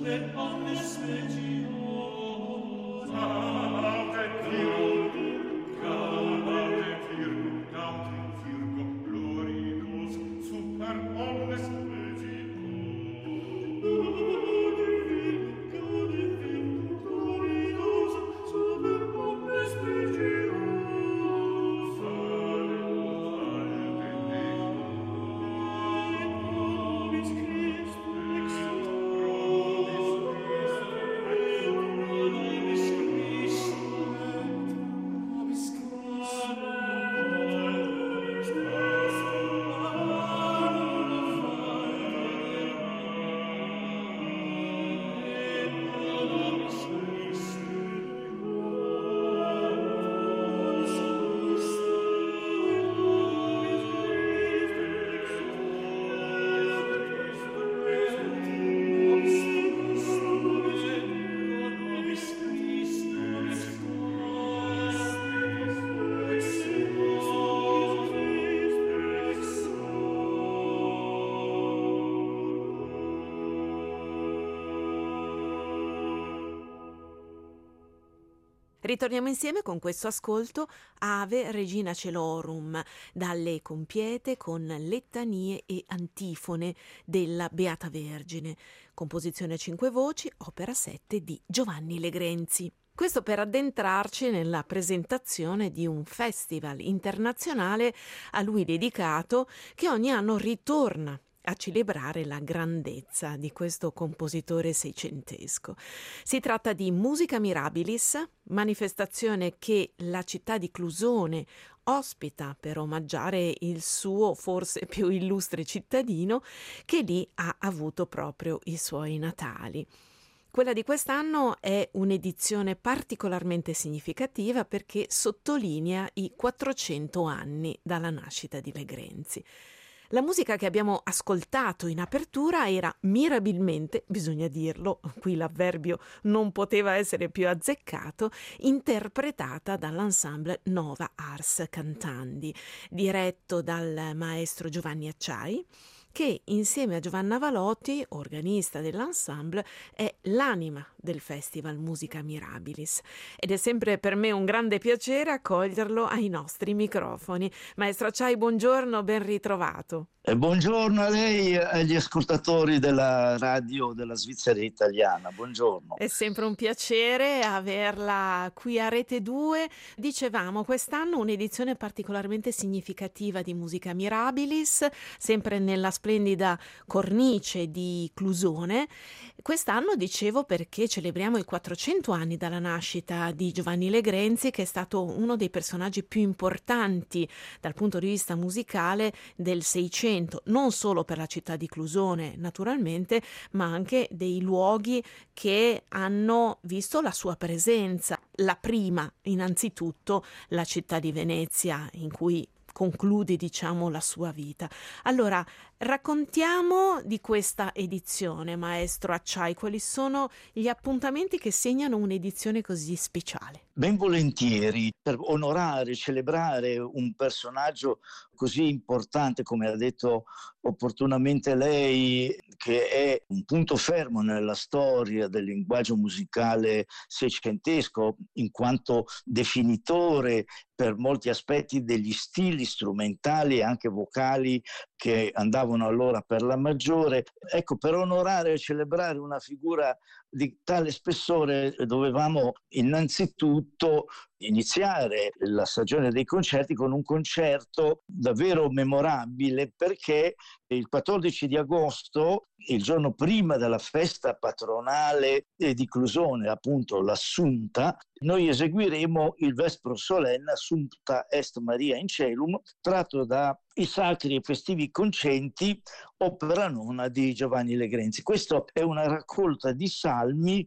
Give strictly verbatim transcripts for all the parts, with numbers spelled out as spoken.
Ritorniamo insieme con questo ascolto Ave Regina Celorum, dalle Compiete con letanie e antifone della Beata Vergine, composizione a cinque voci, opera sette di Giovanni Legrenzi. Questo per addentrarci nella presentazione di un festival internazionale a lui dedicato, che ogni anno ritorna a celebrare la grandezza di questo compositore seicentesco. Si tratta di Musica Mirabilis, manifestazione che la città di Clusone ospita per omaggiare il suo forse più illustre cittadino, che lì ha avuto proprio i suoi natali. Quella di quest'anno è un'edizione particolarmente significativa perché sottolinea i quattrocento anni dalla nascita di Legrenzi. La musica che abbiamo ascoltato in apertura era mirabilmente, bisogna dirlo, qui l'avverbio non poteva essere più azzeccato, interpretata dall'ensemble Nova Ars Cantandi, diretto dal maestro Giovanni Acciai, che insieme a Giovanna Valotti, organista dell'ensemble, è l'anima del Festival Musica Mirabilis. Ed è sempre per me un grande piacere accoglierlo ai nostri microfoni. Maestro Acciai, buongiorno, ben ritrovato. E buongiorno a lei e agli ascoltatori della radio della Svizzera italiana, buongiorno. È sempre un piacere averla qui a Rete due. Dicevamo, quest'anno un'edizione particolarmente significativa di Musica Mirabilis, sempre nella splendida cornice di Clusone. Quest'anno, dicevo, perché celebriamo i quattrocento anni dalla nascita di Giovanni Legrenzi, che è stato uno dei personaggi più importanti dal punto di vista musicale del Seicento, non solo per la città di Clusone naturalmente, ma anche dei luoghi che hanno visto la sua presenza. La prima, innanzitutto, la città di Venezia, in cui conclude, diciamo, la sua vita. Allora, raccontiamo di questa edizione, maestro Acciai. Quali sono gli appuntamenti che segnano un'edizione così speciale? Ben volentieri, per onorare, celebrare un personaggio così importante, come ha detto opportunamente lei, che è un punto fermo nella storia del linguaggio musicale seicentesco, in quanto definitore per molti aspetti degli stili strumentali e anche vocali che andavano allora per la maggiore. Ecco, per onorare e celebrare una figura di tale spessore dovevamo innanzitutto iniziare la stagione dei concerti con un concerto davvero memorabile, perché il quattordici di agosto, il giorno prima della festa patronale di Clusone, appunto l'Assunta, noi eseguiremo il Vespro Solenne Assumpta Est Maria in Celum, tratto da I Sacri e Festivi Concenti, opera nona di Giovanni Legrenzi. Questa è una raccolta di salmi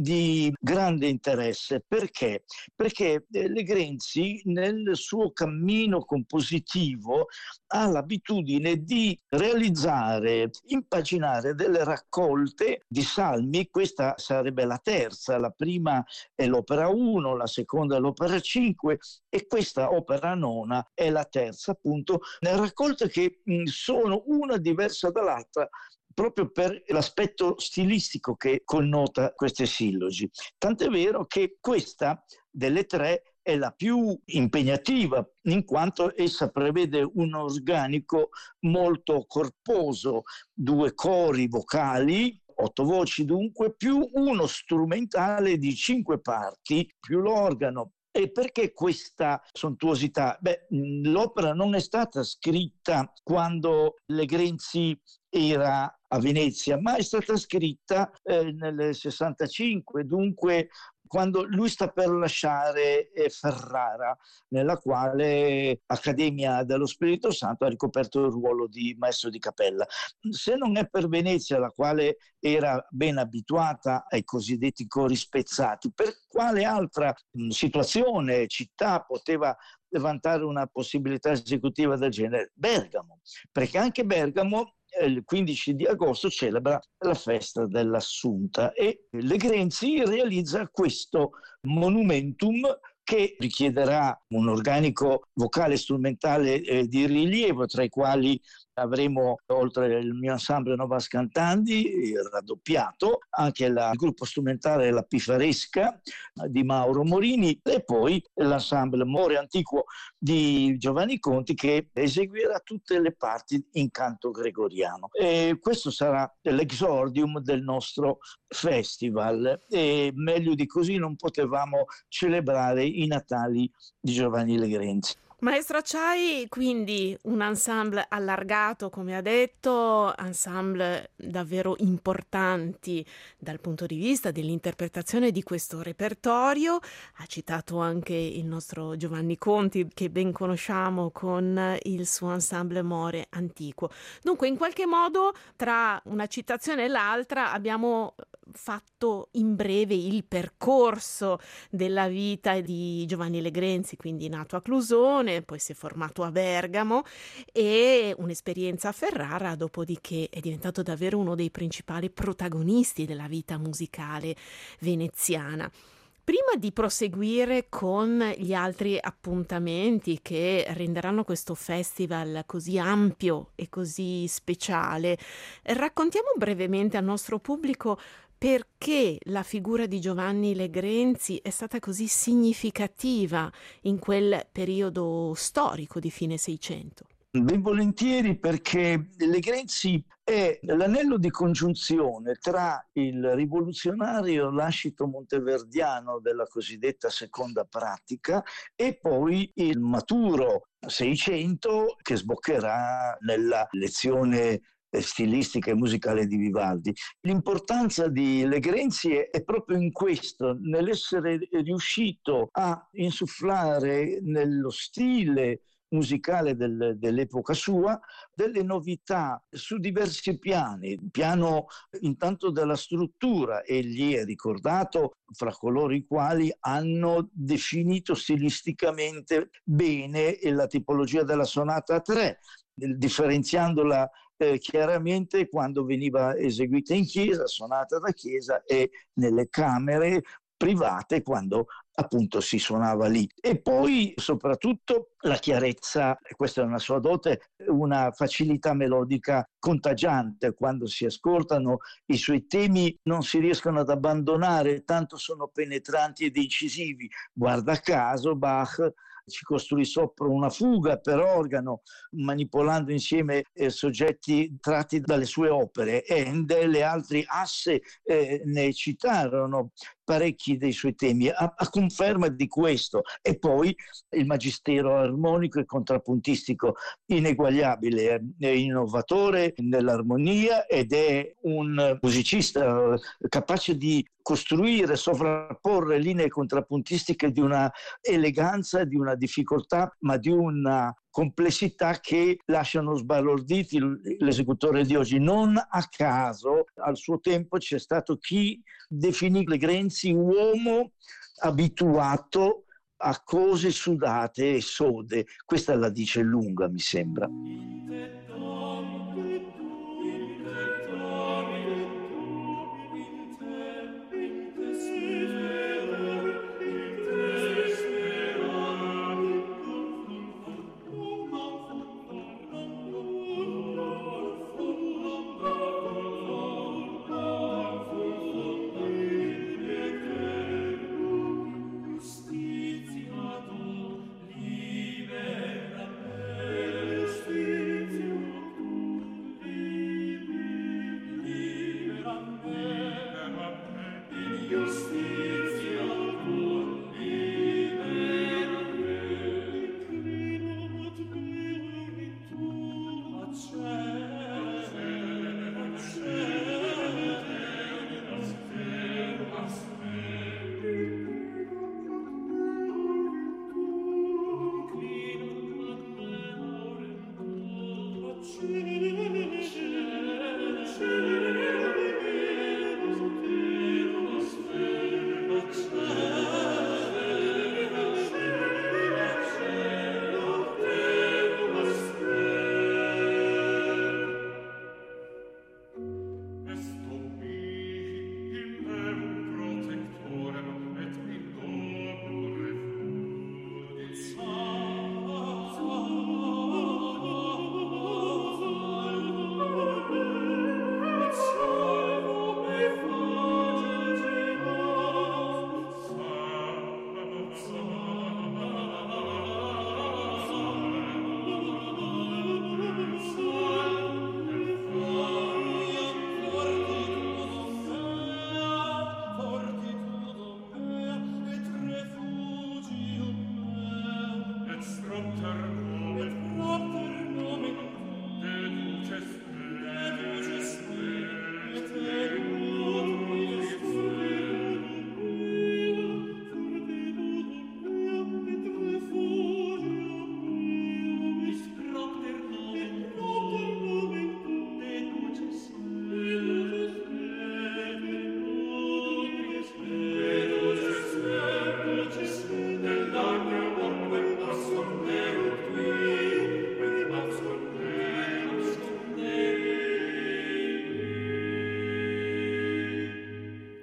di grande interesse. Perché? Perché Legrenzi nel suo cammino compositivo ha l'abitudine di realizzare, impaginare delle raccolte di salmi. Questa sarebbe la terza, la prima è l'opera uno, la seconda è l'opera cinque e questa opera nona è la terza, appunto, raccolte che sono una diversa dall'altra, proprio per l'aspetto stilistico che connota queste sillogi. Tant'è vero che questa delle tre è la più impegnativa, in quanto essa prevede un organico molto corposo, due cori vocali, otto voci dunque, più uno strumentale di cinque parti, più l'organo. E perché questa sontuosità? Beh, l'opera non è stata scritta quando Legrenzi era a Venezia, ma è stata scritta eh, nel sessantacinque, dunque quando lui sta per lasciare eh, Ferrara, nella quale Accademia dello Spirito Santo ha ricoperto il ruolo di maestro di cappella. Se non è per Venezia, la quale era ben abituata ai cosiddetti cori spezzati, per quale altra mh, situazione, città poteva vantare una possibilità esecutiva del genere? Bergamo, perché anche Bergamo il quindici di agosto celebra la festa dell'Assunta e Legrenzi realizza questo monumentum che richiederà un organico vocale e strumentale eh, di rilievo, tra i quali avremo, oltre il mio ensemble Novas Cantandi, raddoppiato, anche la, il gruppo strumentale La Pifaresca di Mauro Morini e poi l'ensemble More Antiquo di Giovanni Conti, che eseguirà tutte le parti in canto gregoriano. E questo sarà l'esordium del nostro festival e meglio di così non potevamo celebrare i Natali di Giovanni Legrenzi. Maestro Acciai, quindi un ensemble allargato, come ha detto, ensemble davvero importanti dal punto di vista dell'interpretazione di questo repertorio. Ha citato anche il nostro Giovanni Conti, che ben conosciamo con il suo ensemble More Antiquo. Dunque, in qualche modo, tra una citazione e l'altra, abbiamo fatto in breve il percorso della vita di Giovanni Legrenzi, quindi nato a Clusone, poi si è formato a Bergamo e un'esperienza a Ferrara, dopodiché è diventato davvero uno dei principali protagonisti della vita musicale veneziana. Prima di proseguire con gli altri appuntamenti che renderanno questo festival così ampio e così speciale, raccontiamo brevemente al nostro pubblico perché la figura di Giovanni Legrenzi è stata così significativa in quel periodo storico di fine Seicento. Ben volentieri, perché Legrenzi è l'anello di congiunzione tra il rivoluzionario lascito monteverdiano della cosiddetta seconda pratica e poi il maturo Seicento che sboccherà nella lezione stilistica e musicale di Vivaldi. L'importanza di Legrenzi è, è proprio in questo, nell'essere riuscito a insufflare nello stile musicale del, dell'epoca sua delle novità su diversi piani. Il piano intanto della struttura, egli è ricordato fra coloro i quali hanno definito stilisticamente bene la tipologia della sonata a tre, differenziandola Eh, chiaramente quando veniva eseguita in chiesa, suonata da chiesa, e nelle camere private quando appunto si suonava lì. E poi soprattutto la chiarezza, questa è una sua dote, una facilità melodica contagiante. Quando si ascoltano i suoi temi non si riescono ad abbandonare, tanto sono penetranti ed incisivi. Guarda caso Bach ci costruì sopra una fuga per organo, manipolando insieme eh, soggetti tratti dalle sue opere. Handel e altri asse eh, ne citarono parecchi dei suoi temi, a, a conferma di questo. E poi il magistero armonico e contrappuntistico ineguagliabile, è innovatore nell'armonia ed è un musicista capace di costruire, sovrapporre linee contrappuntistiche di una eleganza, di una difficoltà, ma di una complessità che lasciano sbalorditi l'esecutore di oggi. Non a caso al suo tempo c'è stato chi definì Legrenzi uomo abituato a cose sudate e sode. Questa la dice lunga, mi sembra.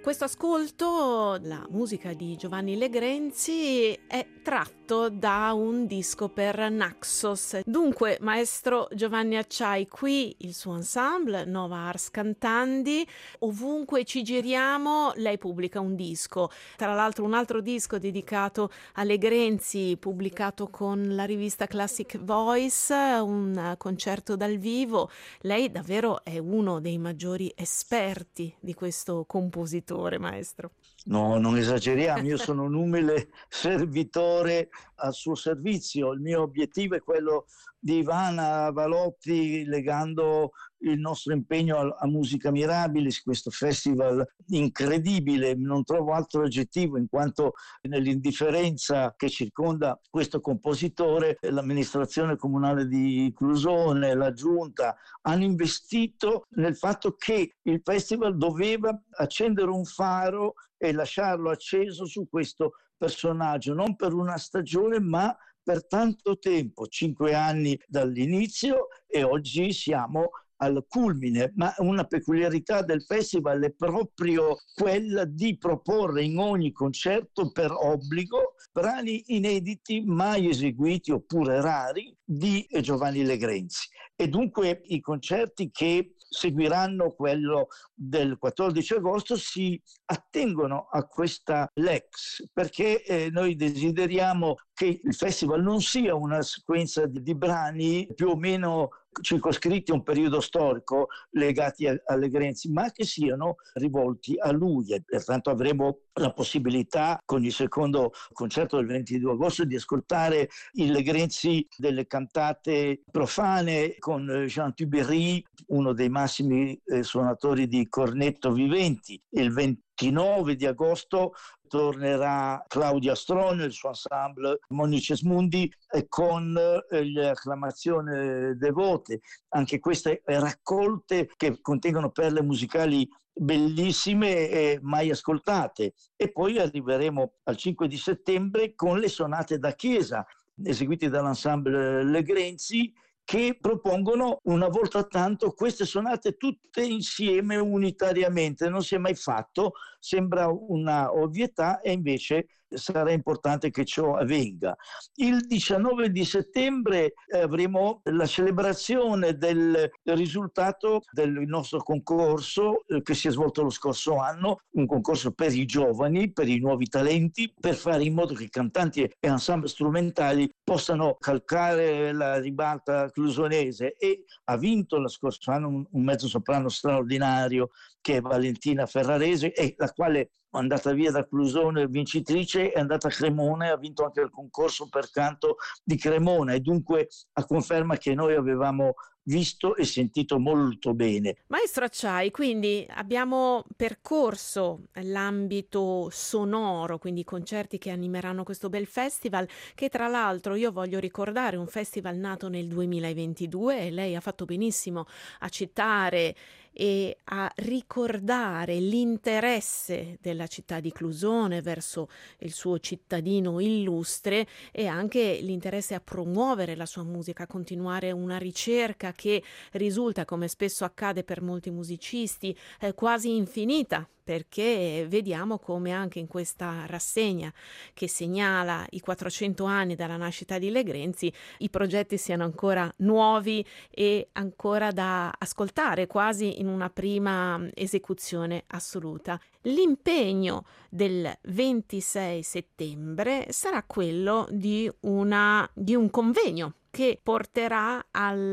Questo ascolto, la musica di Giovanni Legrenzi, è tratto da un disco per Naxos. Dunque, maestro Giovanni Acciai, qui il suo ensemble, Nova Ars Cantandi, ovunque ci giriamo lei pubblica un disco. Tra l'altro un altro disco dedicato a Legrenzi, pubblicato con la rivista Classic Voice, un concerto dal vivo. Lei davvero è uno dei maggiori esperti di questo compositore, maestro. No, non esageriamo, io sono un umile servitore al suo servizio. Il mio obiettivo è quello di Ivana Valotti, legando il nostro impegno a, a Musica Mirabilis, questo festival incredibile, non trovo altro aggettivo, in quanto nell'indifferenza che circonda questo compositore, l'amministrazione comunale di Clusone, la giunta, hanno investito nel fatto che il festival doveva accendere un faro e lasciarlo acceso su questo personaggio, non per una stagione ma per tanto tempo, cinque anni dall'inizio, e oggi siamo al culmine. Ma una peculiarità del festival è proprio quella di proporre in ogni concerto per obbligo brani inediti mai eseguiti oppure rari di Giovanni Legrenzi. E dunque i concerti che seguiranno quello del quattordici agosto si attengono a questa lex, perché eh, noi desideriamo che il festival non sia una sequenza di, di brani più o meno circoscritti a un periodo storico legati a, a Legrenzi, ma che siano rivolti a lui, e pertanto avremo la possibilità con il secondo concerto del ventidue agosto di ascoltare il Legrenzi delle cantate profane con Jean Tubery, uno dei massimi eh, suonatori di cornetto viventi. Il ventinove di agosto tornerà Claudia Astronio, il suo ensemble Monices Mundi, eh, con eh, le acclamazioni devote, anche queste raccolte che contengono perle musicali bellissime e mai ascoltate. E poi arriveremo al cinque di settembre con le sonate da chiesa eseguite dall'ensemble Legrenzi, che propongono una volta tanto queste sonate tutte insieme unitariamente. Non si è mai fatto, sembra una ovvietà e invece sarà importante che ciò avvenga. Il diciannove di settembre avremo la celebrazione del risultato del nostro concorso eh, che si è svolto lo scorso anno, un concorso per i giovani, per i nuovi talenti, per fare in modo che cantanti e ensemble strumentali possano calcare la ribalta clusonese, e ha vinto lo scorso anno un, un mezzosoprano straordinario che è Valentina Ferrarese, e la quale è andata via da Clusone vincitrice, è andata a Cremona e ha vinto anche il concorso per canto di Cremona, e dunque a conferma che noi avevamo visto e sentito molto bene. Maestro Acciai, quindi abbiamo percorso l'ambito sonoro, quindi i concerti che animeranno questo bel festival, che tra l'altro io voglio ricordare un festival nato nel duemilaventidue, e lei ha fatto benissimo a citare e a ricordare l'interesse della città di Clusone verso il suo cittadino illustre, e anche l'interesse a promuovere la sua musica, a continuare una ricerca che risulta, come spesso accade per molti musicisti, eh, quasi infinita, perché vediamo come anche in questa rassegna che segnala i quattrocento anni dalla nascita di Legrenzi i progetti siano ancora nuovi e ancora da ascoltare, quasi in una prima esecuzione assoluta. L'impegno del ventisei settembre sarà quello di, una, di un convegno che porterà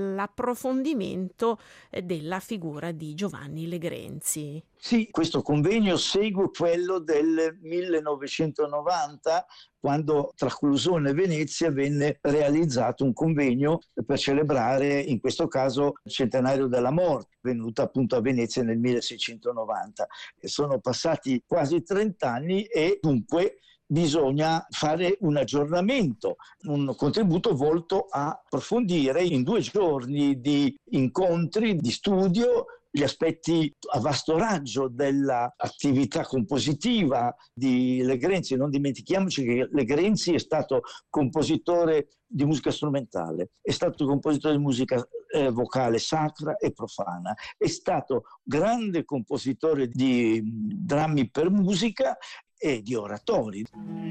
all'approfondimento della figura di Giovanni Legrenzi. Sì, questo convegno segue quello del millenovecentonovanta, quando tra Clusone e Venezia venne realizzato un convegno per celebrare, in questo caso, il centenario della morte, venuta appunto a Venezia nel milleseicentonovanta. E sono passati quasi trent'anni e dunque bisogna fare un aggiornamento, un contributo volto a approfondire in due giorni di incontri, di studio, gli aspetti a vasto raggio dell'attività compositiva di Legrenzi. Non dimentichiamoci che Legrenzi è stato compositore di musica strumentale, è stato compositore di musica eh, vocale sacra e profana. È stato grande compositore di drammi per musica e di oratori.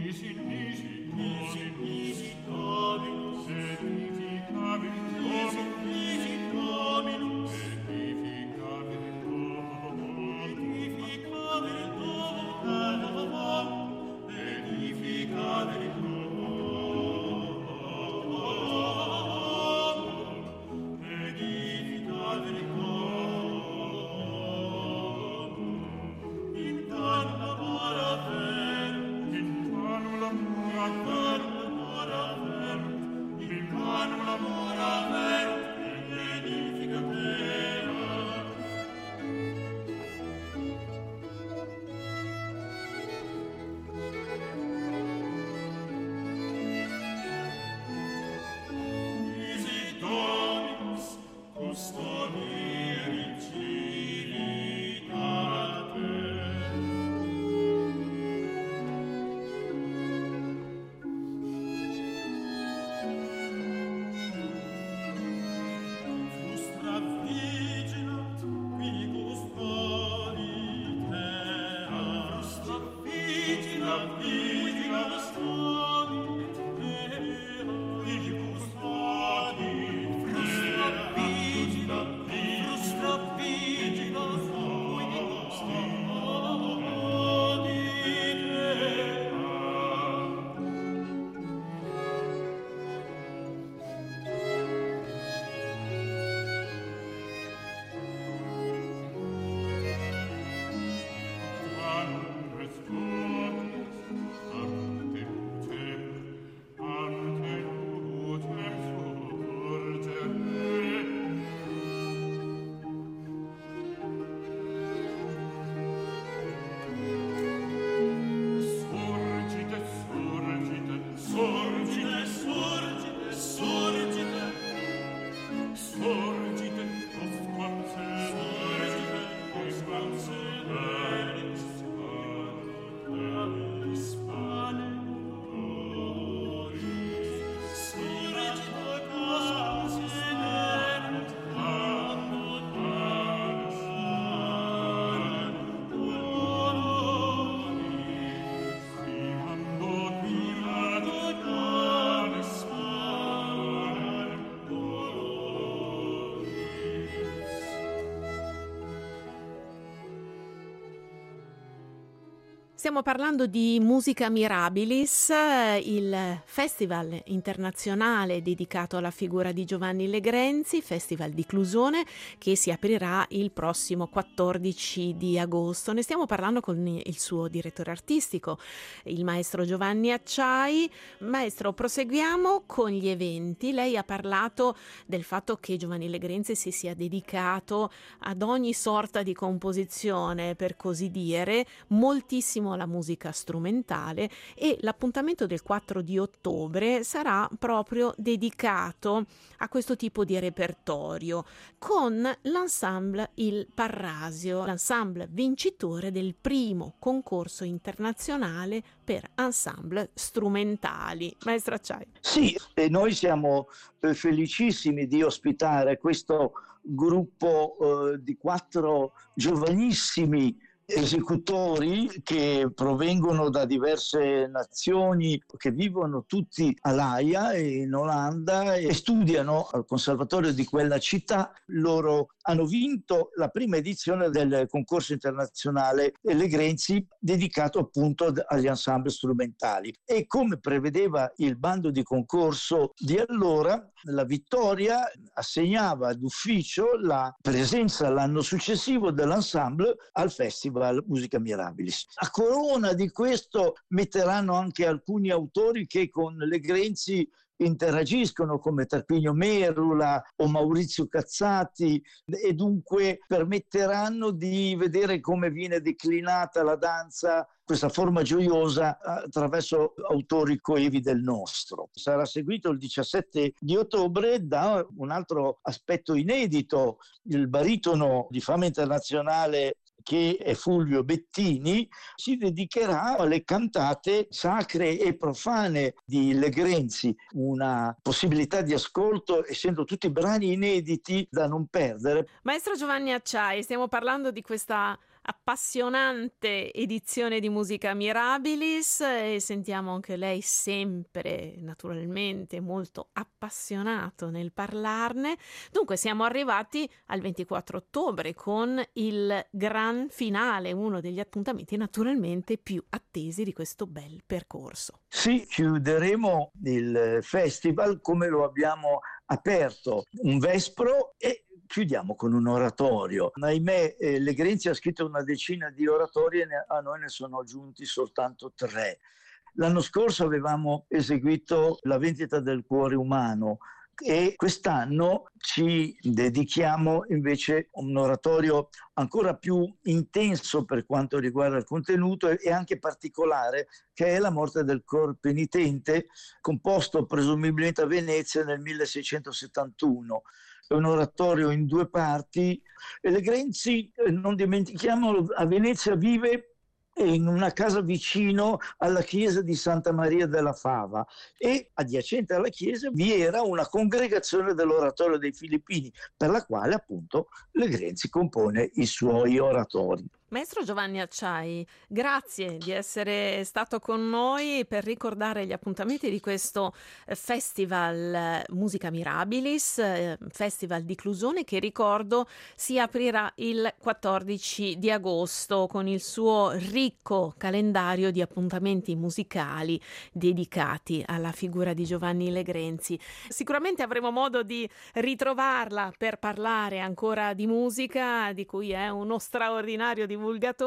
Stiamo parlando di Musica Mirabilis, il festival internazionale dedicato alla figura di Giovanni Legrenzi, Festival di Clusone, che si aprirà il prossimo quattordici di agosto. Ne stiamo parlando con il suo direttore artistico, il maestro Giovanni Acciai. Maestro, proseguiamo con gli eventi. Lei ha parlato del fatto che Giovanni Legrenzi si sia dedicato ad ogni sorta di composizione, per così dire, moltissimo alla musica strumentale, e l'appuntamento del quattro di ottobre sarà proprio dedicato a questo tipo di repertorio con l'ensemble Il Parrasio, l'ensemble vincitore del primo concorso internazionale per ensemble strumentali. Maestro Acciai. Sì, e noi siamo eh, felicissimi di ospitare questo gruppo eh, di quattro giovanissimi esecutori che provengono da diverse nazioni, che vivono tutti all'Aia in Olanda e studiano al conservatorio di quella città. Loro hanno vinto la prima edizione del concorso internazionale Legrenzi, dedicato appunto agli ensemble strumentali, e come prevedeva il bando di concorso di allora, la vittoria assegnava d'ufficio la presenza l'anno successivo dell'ensemble al Festival Musica Mirabilis. A corona di questo metteranno anche alcuni autori che con Legrenzi interagiscono, come Tarquinio Merula o Maurizio Cazzati, e dunque permetteranno di vedere come viene declinata la danza, questa forma gioiosa, attraverso autori coevi del nostro. Sarà seguito il diciassette di ottobre da un altro aspetto inedito: il baritono di fama internazionale che è Fulvio Bettini, si dedicherà alle cantate sacre e profane di Legrenzi, una possibilità di ascolto, essendo tutti brani inediti da non perdere. Maestro Giovanni Acciai, stiamo parlando di questa appassionante edizione di Musica Mirabilis e sentiamo anche lei sempre naturalmente molto appassionato nel parlarne. Dunque siamo arrivati al ventiquattro ottobre con il gran finale, uno degli appuntamenti naturalmente più attesi di questo bel percorso. Sì, chiuderemo il festival come lo abbiamo aperto, un vespro, e chiudiamo con un oratorio. Ahimè, eh, Legrenzi ha scritto una decina di oratori e ne, a noi ne sono aggiunti soltanto tre. L'anno scorso avevamo eseguito La vendita del cuore umano e quest'anno ci dedichiamo invece a un oratorio ancora più intenso per quanto riguarda il contenuto e anche particolare, che è La morte del cor penitente, composto presumibilmente a Venezia nel milleseicentosettantuno. È un oratorio in due parti e Legrenzi, non dimentichiamolo, a Venezia vive in una casa vicino alla chiesa di Santa Maria della Fava e adiacente alla chiesa vi era una congregazione dell'oratorio dei Filippini, per la quale appunto Legrenzi compone i suoi oratori. Maestro Giovanni Acciai, grazie di essere stato con noi per ricordare gli appuntamenti di questo festival Musica Mirabilis, festival di Clusone, che ricordo si aprirà il quattordici di agosto con il suo ricco calendario di appuntamenti musicali dedicati alla figura di Giovanni Legrenzi. Sicuramente avremo modo di ritrovarla per parlare ancora di musica, di cui è uno straordinario divulgatore.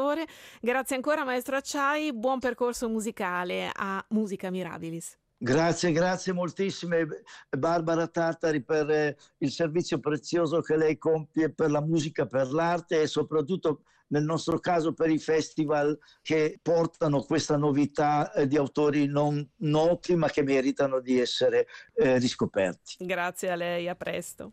Grazie ancora maestro Acciai, buon percorso musicale a Musica Mirabilis. Grazie, grazie moltissime Barbara Tartari per il servizio prezioso che lei compie per la musica, per l'arte e soprattutto nel nostro caso per i festival che portano questa novità di autori non noti ma che meritano di essere eh, riscoperti. Grazie a lei, a presto.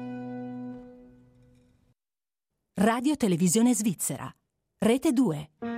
Radio Televisione Svizzera, Rete due.